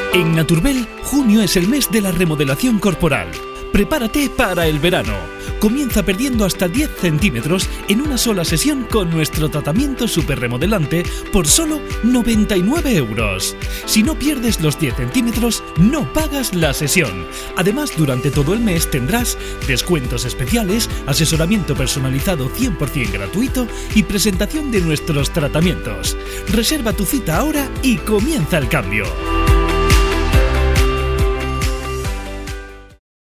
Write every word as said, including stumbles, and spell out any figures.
En Naturbel, junio es el mes de la remodelación corporal. Prepárate para el verano. Comienza perdiendo hasta diez centímetros en una sola sesión con nuestro tratamiento super remodelante por solo noventa y nueve euros. Si no pierdes los diez centímetros, no pagas la sesión. Además, durante todo el mes tendrás descuentos especiales, asesoramiento personalizado cien por ciento gratuito y presentación de nuestros tratamientos. Reserva tu cita ahora y comienza el cambio.